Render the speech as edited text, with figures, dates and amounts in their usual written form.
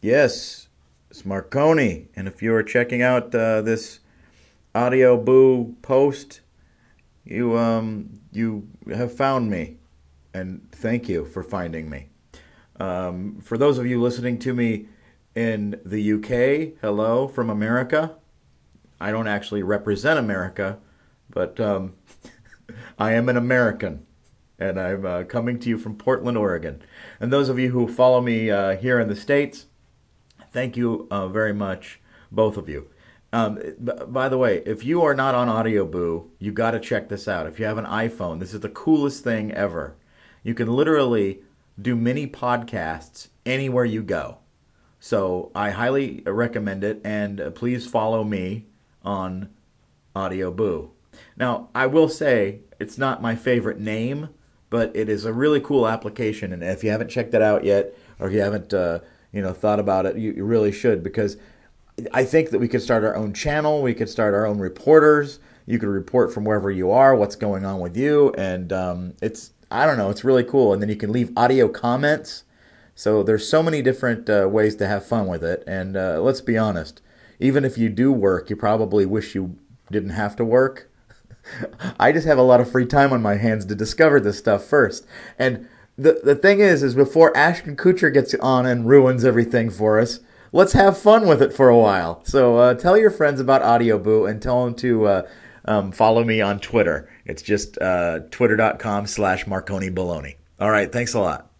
Yes, it's Marconi. And if you are checking out this Audio Boo post, you have found me, and thank you for finding me. For those of you listening to me in the UK, hello from America. I don't actually represent America, but I am an American, and I'm coming to you from Portland, Oregon. And those of you who follow me here in the States, thank you very much, both of you. By the way, if you are not on AudioBoo, you got to check this out. If you have an iPhone, this is the coolest thing ever. You can literally do mini podcasts anywhere you go. So I highly recommend it, and please follow me on AudioBoo. Now, I will say it's not my favorite name, but it is a really cool application, and if you haven't checked it out yet, or if you haven't thought about it, you really should, because I think that we could start our own channel. We could start our own reporters. You could report from wherever you are, what's going on with you. And I don't know, it's really cool. And then you can leave audio comments. So there's so many different ways to have fun with it. And let's be honest, even if you do work, you probably wish you didn't have to work. I just have a lot of free time on my hands to discover this stuff first. And the thing is before Ashton Kutcher gets on and ruins everything for us, let's have fun with it for a while. So tell your friends about AudioBoo and tell them to follow me on Twitter. It's just twitter.com/MarconiBaloney. All right, thanks a lot.